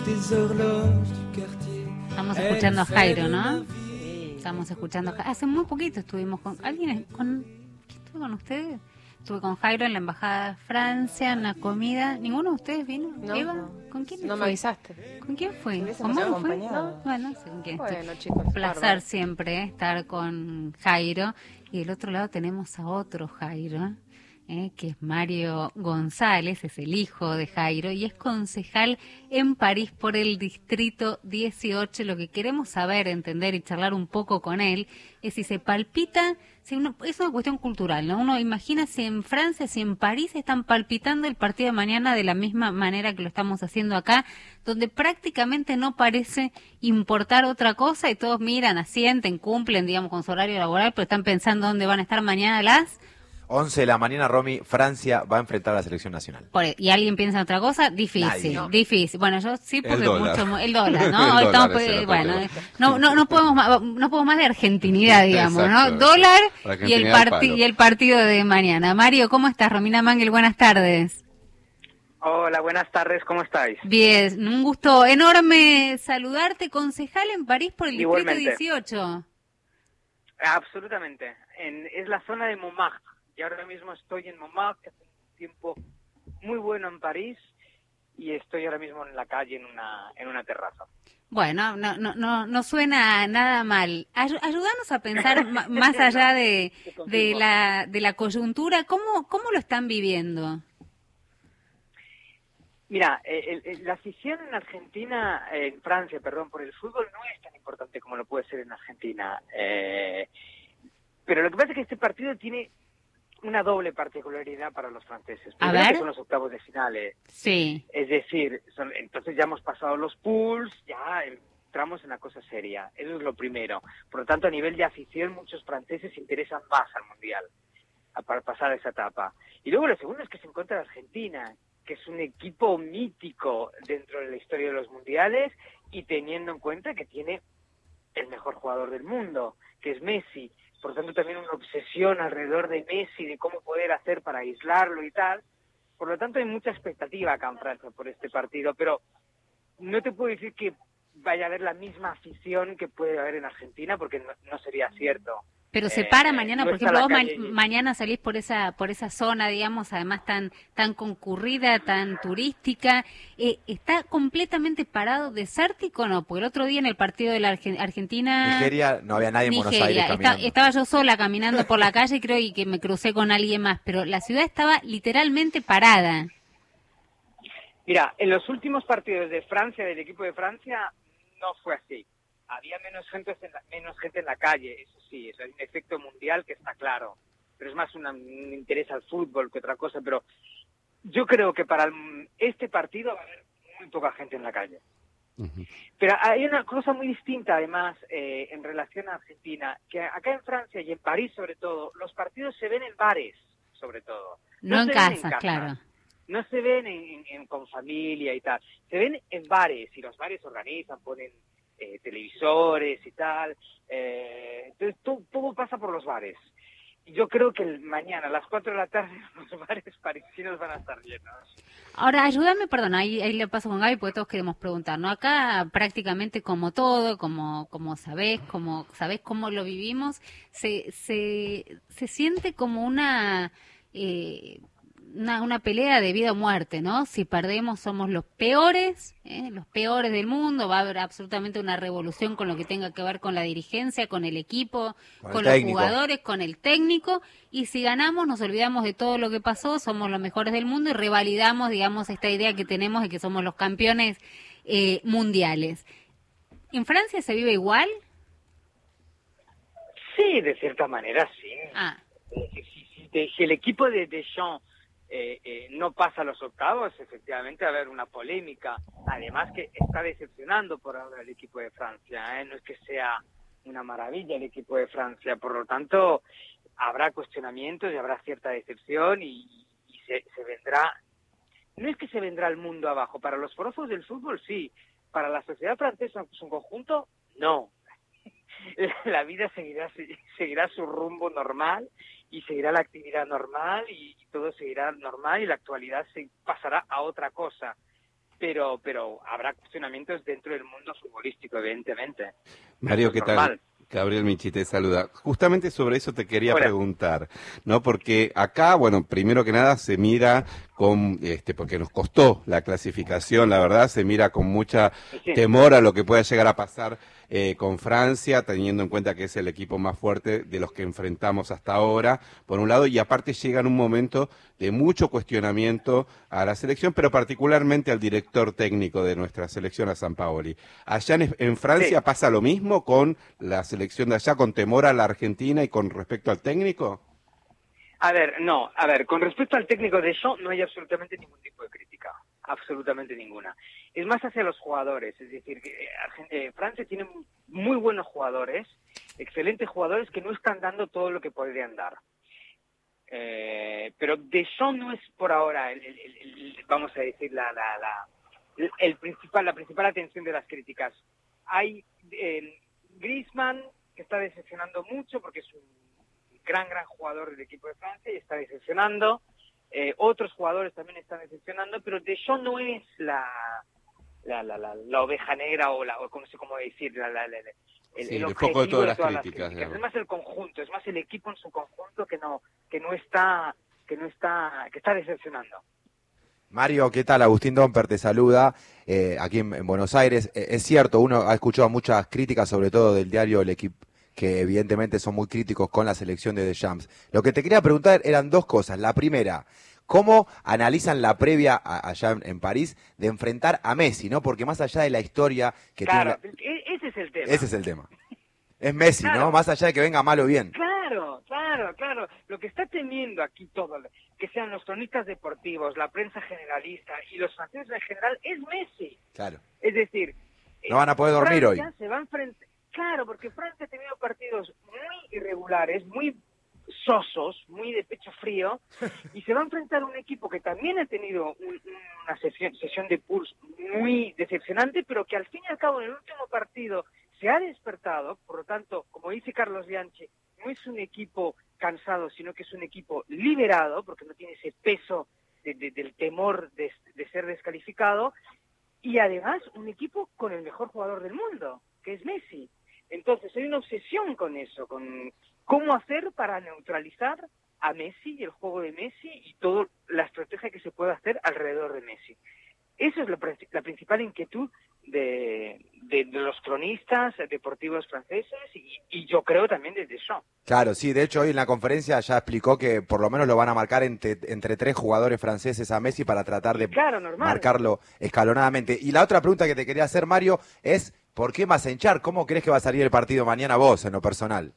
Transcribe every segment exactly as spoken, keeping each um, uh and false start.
Estamos escuchando a Jairo, ¿no? Estamos escuchando a Jairo. Hace muy poquito estuvimos con... ¿Alguien? Con... ¿Quién estuvo con ustedes? Estuve con Jairo en la Embajada de Francia, en la comida. ¿Ninguno de ustedes vino? No, ¿Eva? no. ¿Con quién No fue? me avisaste. ¿Con quién fue? ¿Con Mauro fue? acompañado? Bueno, no sé con quién. Bueno, chicos. Un placer bárbaro. siempre, ¿eh? Estar con Jairo. Y del otro lado tenemos a otro Jairo, ¿eh? Que es Mario González, es el hijo de Jairo y es concejal en París por el Distrito dieciocho. Lo que queremos saber, entender y charlar un poco con él es si se palpita, si uno, es una cuestión cultural, ¿no? Uno imagina si en Francia, si en París están palpitando el partido de mañana de la misma manera que lo estamos haciendo acá, donde prácticamente no parece importar otra cosa y todos miran, asienten, cumplen, digamos, con su horario laboral, pero están pensando dónde van a estar mañana a las... once de la mañana, Romy, Francia va a enfrentar a la selección nacional. Por, ¿y alguien piensa en otra cosa? Difícil, Nadie, no. difícil. Bueno, yo sí, porque El dólar. mucho... El dólar, ¿no? El Hoy dólar estamos, es el otro bueno, tema. no, no, no, podemos más, no podemos más de argentinidad, digamos, Exacto, ¿no? Dólar y el, Argentinidad al parti palo. y el partido de mañana. Mario, ¿cómo estás? Romina Mangel, buenas tardes. Hola, buenas tardes, ¿cómo estáis? Bien, un gusto enorme saludarte, concejal en París por el Distrito Igualmente. dieciocho. Absolutamente, en, es la zona de Montmartre, y ahora mismo estoy en Montmartre, que hace un tiempo muy bueno en París, y estoy ahora mismo en la calle, en una en una terraza. Bueno, no, no, no, no suena nada mal. Ay- ayúdanos a pensar ma- más allá de, de la de la coyuntura, ¿cómo, cómo lo están viviendo? Mira, eh, el- el- la afición en Argentina, eh, en Francia, perdón, por el fútbol no es tan importante como lo puede ser en Argentina. Eh, pero lo que pasa es que este partido tiene una doble particularidad para los franceses. A Primero, ver. que son los octavos de finales. Sí. Es decir, son- entonces ya hemos pasado los pools, ya entramos en la cosa seria. Eso es lo primero. Por lo tanto, a nivel de afición, muchos franceses se interesan más al Mundial, a- para pasar esa etapa. Y luego lo segundo es que se encuentra Argentina, que es un equipo mítico dentro de la historia de los Mundiales y teniendo en cuenta que tiene el mejor jugador del mundo, que es Messi. Por lo tanto, también una obsesión alrededor de Messi, de cómo poder hacer para aislarlo y tal. Por lo tanto, hay mucha expectativa acá en Francia por este partido, pero no te puedo decir que vaya a haber la misma afición que puede haber en Argentina, porque no, no sería cierto. Pero se Eh, para mañana, no por está ejemplo, la vos ma- calle llena. mañana salís por esa por esa zona, digamos, además tan tan concurrida, tan turística, eh, ¿está completamente parado, desértico o no? Porque el otro día en el partido de la Arge- Argentina... Nigeria, no había nadie en Buenos Nigeria, Aires esta- caminando. estaba yo sola caminando por la calle, creo, y que me crucé con alguien más, pero la ciudad estaba literalmente parada. Mira, en los últimos partidos de Francia, del equipo de Francia, no fue así. Había menos gente en la, menos gente en la calle, eso sí, es un efecto mundial que está claro. Pero es más una- un interés al fútbol que otra cosa. Pero yo creo que para el- este partido va a haber muy poca gente en la calle. Pero hay una cosa muy distinta, además, eh, en relación a Argentina, que acá en Francia y en París, sobre todo, los partidos se ven en bares, sobre todo. No, en se ven casa, claro. No se ven en, en- en- con familia y tal. Se ven en bares, y los bares organizan, ponen eh, televisores y tal. Eh, entonces, todo, todo pasa por los bares. Y yo creo que el- mañana, a las cuatro de la tarde, los bares parisinos van a estar llenos. Ahora, ayúdame, perdón, ahí, ahí le paso con Gaby porque todos queremos preguntar, ¿no? Acá prácticamente como todo, como como sabés, como sabés cómo lo vivimos, se se, se siente como una, eh, una una pelea de vida o muerte, ¿no? Si perdemos somos los peores, ¿eh? Los peores del mundo, va a haber absolutamente una revolución con lo que tenga que ver con la dirigencia, con el equipo, Con con, el los técnico. jugadores, con el técnico, y si ganamos nos olvidamos de todo lo que pasó, somos los mejores del mundo y revalidamos, digamos, esta idea que tenemos de que somos los campeones eh, mundiales. ¿En Francia se vive igual? Sí, de cierta manera, sí. Ah, Es decir, si, si, de- si el equipo de Deschamps eh, eh, no pasa a los octavos, efectivamente va a haber una polémica. Además que está decepcionando por ahora el equipo de Francia, ¿eh? No es que sea una maravilla el equipo de Francia, por lo tanto habrá cuestionamientos y habrá cierta decepción y, y se, se vendrá, no es que se vendrá el mundo abajo, para los forofos del fútbol sí, para la sociedad francesa en su conjunto, no. La vida seguirá seguirá su rumbo normal y seguirá la actividad normal y todo seguirá normal y la actualidad se pasará a otra cosa. pero pero habrá cuestionamientos dentro del mundo futbolístico, evidentemente. Mario, ¿qué tal? Gabriel Michi te saluda. Justamente sobre eso te quería Hola. preguntar, ¿no? Porque acá, bueno, primero que nada se mira con, este, porque nos costó la clasificación, la verdad, se mira con mucha sí. temor a lo que pueda llegar a pasar eh, con Francia, teniendo en cuenta que es el equipo más fuerte de los que enfrentamos hasta ahora, por un lado, y aparte llega en un momento de mucho cuestionamiento a la selección, pero particularmente al director técnico de nuestra selección, a Sampaoli. Allá en, en Francia sí. pasa lo mismo con la selección de allá, con temor a la Argentina y con respecto al técnico. A ver, no, a ver, con respecto al técnico de eso no hay absolutamente ningún tipo de crítica, absolutamente ninguna. Es más hacia los jugadores, es decir, que eh, Francia tiene muy buenos jugadores, excelentes jugadores que no están dando todo lo que podrían dar. Eh, pero Deschamps no es por ahora, el, el, el, el, vamos a decir, la, la, la, el, el principal, la principal atención de las críticas. Hay eh, Griezmann, que está decepcionando mucho porque es un gran, gran jugador del equipo de Francia y está decepcionando. Eh, otros jugadores también están decepcionando, pero Deschamps no es la la, la, la, la oveja negra o, la, o no sé cómo decir, la, la, la, el, sí, el, el objetivo foco de todas, de todas las críticas. las críticas. Es más el conjunto, es más el equipo en su conjunto que no que no está que no está que está decepcionando. Mario, ¿qué tal? Agustín Domper te saluda, eh, aquí en, en Buenos Aires. Eh, es cierto, uno ha escuchado muchas críticas, sobre todo del diario El Equipo, que evidentemente son muy críticos con la selección de Deschamps. Lo que te quería preguntar eran dos cosas. La primera, ¿cómo analizan la previa a, allá en, en París de enfrentar a Messi, ¿no? Porque más allá de la historia que claro, tiene... La... ese es el tema. Ese es el tema. Es Messi, claro. ¿no? Más allá de que venga mal o bien. Claro, claro, claro. Lo que está temiendo aquí todo, que sean los cronistas deportivos, la prensa generalista y los franceses en general, es Messi. Claro. Es decir... No van a poder dormir Francia hoy. Se va a enfrentar... Claro, porque Francia ha tenido partidos muy irregulares, muy sosos, muy de pecho frío, y se va a enfrentar a un equipo que también ha tenido un, una sesión, sesión de pulso muy decepcionante, pero que al fin y al cabo en el último partido se ha despertado. Por lo tanto, como dice Carlos Bianchi, no es un equipo cansado, sino que es un equipo liberado, porque no tiene ese peso de, de, del temor de, de ser descalificado, y además un equipo con el mejor jugador del mundo, que es Messi. Entonces hay una obsesión con eso, con cómo hacer para neutralizar a Messi y el juego de Messi y toda la estrategia que se puede hacer alrededor de Messi. Esa es la, la principal inquietud de, de, de los cronistas deportivos franceses y, y yo creo también de Deschamps. Claro, sí, de hecho hoy en la conferencia ya explicó que por lo menos lo van a marcar entre, entre tres jugadores franceses a Messi para tratar de claro, marcarlo escalonadamente. Y la otra pregunta que te quería hacer, Mario, es ¿por qué Masenchar? ¿Cómo crees que va a salir el partido mañana vos, en lo personal?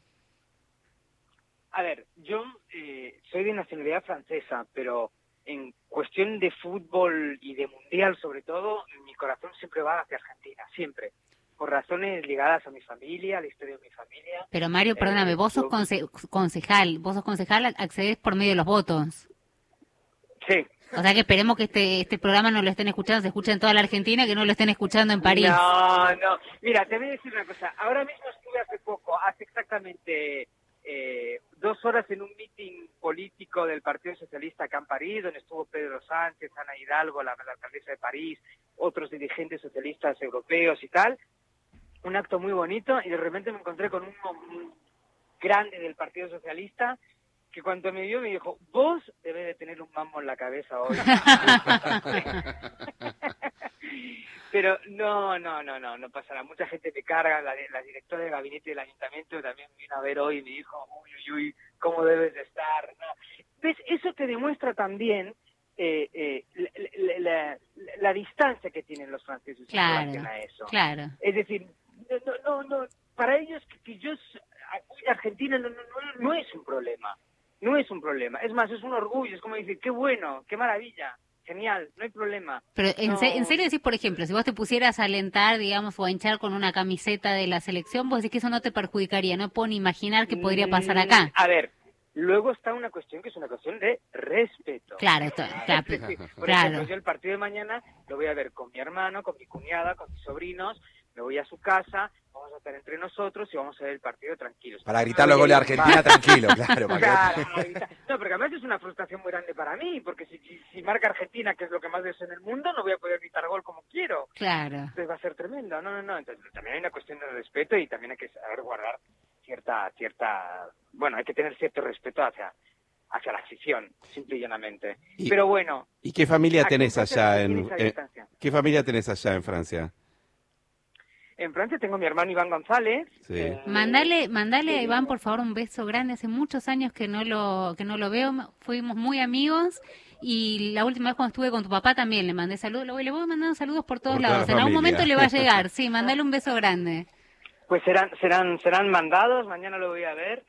A ver, yo eh, soy de nacionalidad francesa, pero en cuestión de fútbol y de mundial sobre todo, mi corazón siempre va hacia Argentina, siempre. Por razones ligadas a mi familia, a la historia de mi familia. Pero Mario, perdóname, eh, vos sos yo... conce concejal, vos sos concejal, accedes por medio de los votos. Sí. O sea que esperemos que este este programa no lo estén escuchando, se escuche en toda la Argentina, que no lo estén escuchando en París. No, no. Mira, te voy a decir una cosa. Ahora mismo estuve hace poco, hace exactamente eh, dos horas en un meeting político del Partido Socialista acá en París, donde estuvo Pedro Sánchez, Ana Hidalgo, la, la alcaldesa de París, otros dirigentes socialistas europeos y tal. Un acto muy bonito y de repente me encontré con un, un grande del Partido Socialista que cuando me vio me dijo, vos debes de tener un mambo en la cabeza hoy. Pero no, no, no, no, no pasará. Mucha gente me carga, la, la directora de gabinete del ayuntamiento también vino a ver hoy y me dijo, uy, uy, uy, ¿cómo debes de estar? No. ¿Ves? Eso te demuestra también eh, eh, la, la, la, la distancia que tienen los franceses claro, en relación a eso. Claro. Es decir, no, no, no, para ellos que, que yo aquí en Argentina no, no, no, no es un problema. No es un problema, es más, es un orgullo, es como decir, qué bueno, qué maravilla, genial, no hay problema. Pero en, no... se, en serio decís, por ejemplo, si vos te pusieras a alentar, digamos, o a hinchar con una camiseta de la selección, vos decís que eso no te perjudicaría, no puedo ni imaginar qué podría pasar acá. A ver, luego está una cuestión que es una cuestión de respeto. Claro, esto, claro, Por claro. ejemplo, yo el partido de mañana lo voy a ver con mi hermano, con mi cuñada, con mis sobrinos, me voy a su casa, vamos a estar entre nosotros y vamos a ver el partido tranquilos. Para gritar los goles de Argentina tranquilo, claro. Claro, no, porque además es una frustración muy grande para mí, porque si, si, si marca Argentina, que es lo que más deseo en el mundo, no voy a poder gritar gol como quiero. Claro. Entonces va a ser tremendo. No, no, no. Entonces también hay una cuestión de respeto y también hay que saber guardar cierta, cierta, bueno, hay que tener cierto respeto hacia hacia la afición, simple y llanamente. Y, Pero bueno. ¿Y qué familia tenés en allá en, en qué familia tenés allá en Francia? En Francia tengo a mi hermano Iván González. Sí. Eh, mandale, mandale a Iván, por favor, un beso grande. Hace muchos años que no lo que no lo veo. Fuimos muy amigos y la última vez cuando estuve con tu papá también le mandé saludos. Le voy mandando saludos por todos por lados. toda En algún familia. momento le va a llegar. Sí, mandale un beso grande. Pues serán serán serán mandados. Mañana lo voy a ver.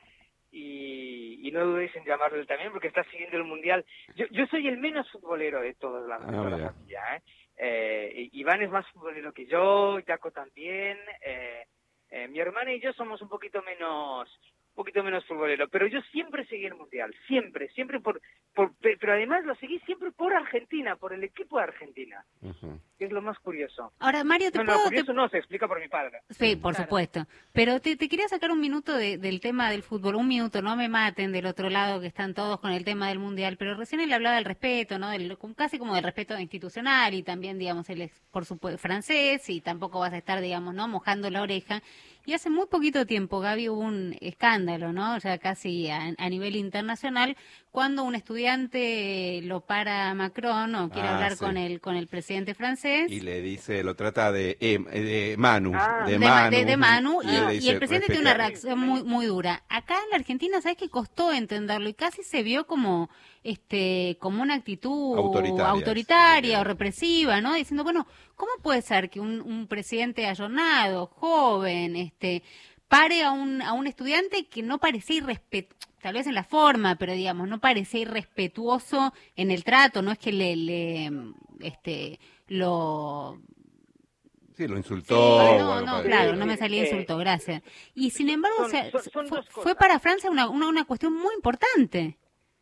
Y, y no dudéis en llamarlo también porque está siguiendo el Mundial. Yo, yo soy el menos futbolero de todos la, ah, toda la familia. ¿eh? Eh, Iván es más futbolero que yo, Jaco también. Eh, eh, mi hermana y yo somos un poquito menos un poquito menos futbolero, pero yo siempre seguí el Mundial, siempre, siempre por, por pero además lo seguí siempre por Argentina, por el equipo de Argentina, uh-huh. que es lo más curioso. Ahora, Mario, ¿te no, puedo...? No, curioso te... no, se explica por mi padre. Sí, por claro. supuesto. Pero te, te quería sacar un minuto de, del tema del fútbol, un minuto, no me maten del otro lado que están todos con el tema del Mundial, pero recién él hablaba del respeto, ¿no? Del, casi como del respeto institucional y también, digamos, él es, por supuesto, francés y tampoco vas a estar, digamos, ¿no? Mojando la oreja. Y hace muy poquito tiempo, Gaby, hubo un escándalo, ¿no? Ya casi a, a nivel internacional, cuando un estudiante lo para Macron o quiere ah, hablar sí. con el con el presidente francés. Y le dice, lo trata de, eh, de Manu. Ah, de, de Manu. De, de Manu, y, y, dice, y el presidente tiene una reacción muy muy dura. Acá en la Argentina, ¿sabes qué costó entenderlo? Y casi se vio como este como una actitud autoritaria, autoritaria sí. o represiva, ¿no? Diciendo, bueno, ¿cómo puede ser que un, un presidente ayornado, joven, este pare a un a un estudiante que no parecía irrespetuoso, tal vez en la forma, pero digamos, no parecía irrespetuoso en el trato, no es que le, le este lo Sí, lo insultó. Sí, no, no, claro, no me salía insulto, gracias. Y sin embargo, son, o sea, son, son fue, fue para Francia una, una, una cuestión muy importante.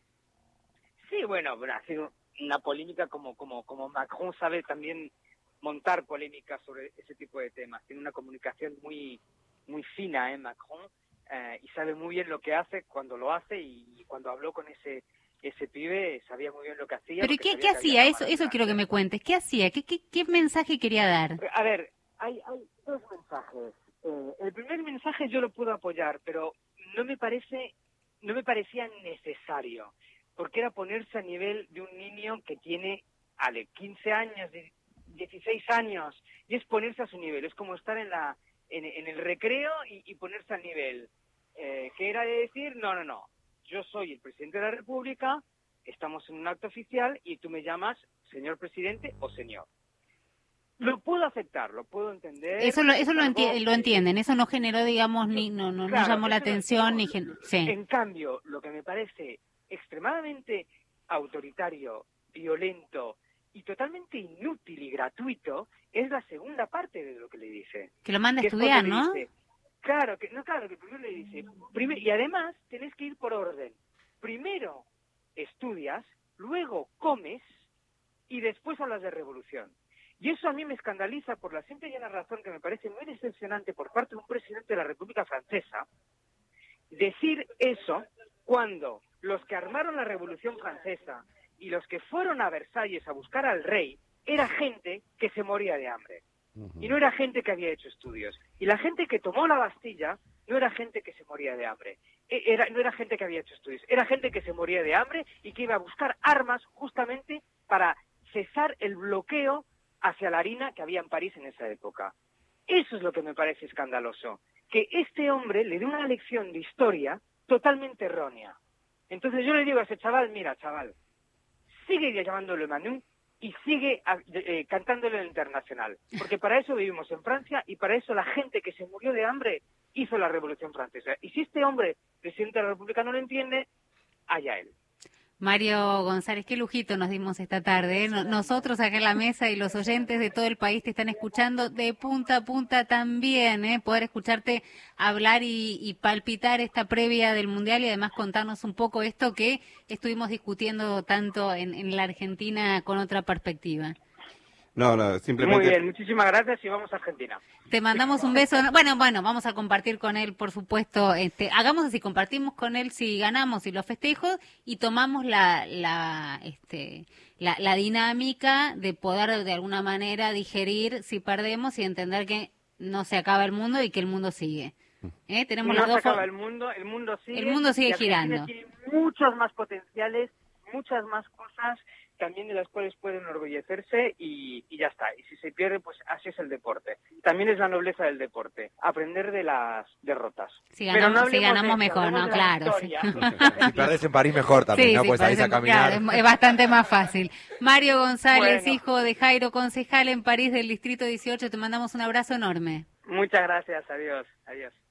Sí, bueno, ha sido una polémica como, como, como Macron sabe también montar polémicas sobre ese tipo de temas. Tiene una comunicación muy, muy fina, ¿eh, Macron? Eh, y sabe muy bien lo que hace cuando lo hace y cuando habló con ese ese pibe sabía muy bien lo que hacía. ¿Pero qué, qué hacía? Eso eso quiero que me cuentes. ¿Qué hacía? ¿Qué, qué, qué mensaje quería dar? A ver, hay, hay dos mensajes. Eh, el primer mensaje yo lo puedo apoyar, pero no me parece, no me parecía necesario, porque era ponerse a nivel de un niño que tiene, ale, quince años, dieciséis años, y es ponerse a su nivel. Es como estar en la en, en el recreo y, y ponerse al nivel. Eh, que era de decir, no, no, no. Yo soy el presidente de la República, estamos en un acto oficial y tú me llamas señor presidente o señor. Lo puedo aceptar, lo puedo entender. Eso lo, eso lo, enti lo entienden, eso no generó, digamos, ni no no, claro, no llamó la atención, ni gen sí. En cambio, lo que me parece extremadamente autoritario, violento y totalmente inútil y gratuito es la segunda parte de lo que le dice. Que lo manda a estudiar, ¿no? Dice, Claro, que no, claro, que primero le dice, primer, y además tenés que ir por orden. Primero estudias, luego comes y después hablas de revolución. Y eso a mí me escandaliza por la simple y llana razón que me parece muy decepcionante por parte de un presidente de la República Francesa decir eso cuando los que armaron la Revolución Francesa y los que fueron a Versalles a buscar al rey era gente que se moría de hambre. Y no era gente que había hecho estudios. Y la gente que tomó la Bastilla no era gente que se moría de hambre. Era, no era gente que había hecho estudios. Era gente que se moría de hambre y que iba a buscar armas justamente para cesar el bloqueo hacia la harina que había en París en esa época. Eso es lo que me parece escandaloso. Que este hombre le dé una lección de historia totalmente errónea. Entonces yo le digo a ese chaval, mira, chaval, sigue llamándolo Manu y sigue eh, cantándolo en el internacional. Porque para eso vivimos en Francia y para eso la gente que se murió de hambre hizo la Revolución Francesa. Y si este hombre, presidente de la República, no lo entiende, allá él. Mario González, qué lujito nos dimos esta tarde, ¿eh? Nosotros acá en la mesa y los oyentes de todo el país te están escuchando de punta a punta también, ¿eh? Poder escucharte hablar y, y palpitar esta previa del Mundial y además contarnos un poco esto que estuvimos discutiendo tanto en, en la Argentina con otra perspectiva. No, no, simplemente... Muy bien, muchísimas gracias y vamos a Argentina. Te mandamos un beso. Bueno, bueno, vamos a compartir con él, por supuesto. Este, hagamos así, compartimos con él si ganamos y los festejos y tomamos la, la, este, la, la dinámica de poder de alguna manera digerir si perdemos y entender que no se acaba el mundo y que el mundo sigue. ¿Eh? Tenemos no las dos se acaba el mundo, el mundo sigue. El mundo sigue y girando. Tiene muchos más potenciales, muchas más cosas también de las cuales pueden enorgullecerse y, y ya está. Y si se pierde, pues así es el deporte. También es la nobleza del deporte, aprender de las derrotas. Si ganamos, Pero no si ganamos de, mejor, no, claro. Sí. Si perdés en París mejor también, sí, ¿no? Sí, pues salís a caminar. Claro, es bastante más fácil. Mario González, Bueno. hijo de Jairo, concejal en París del Distrito dieciocho, te mandamos un abrazo enorme. Muchas gracias, adiós, adiós.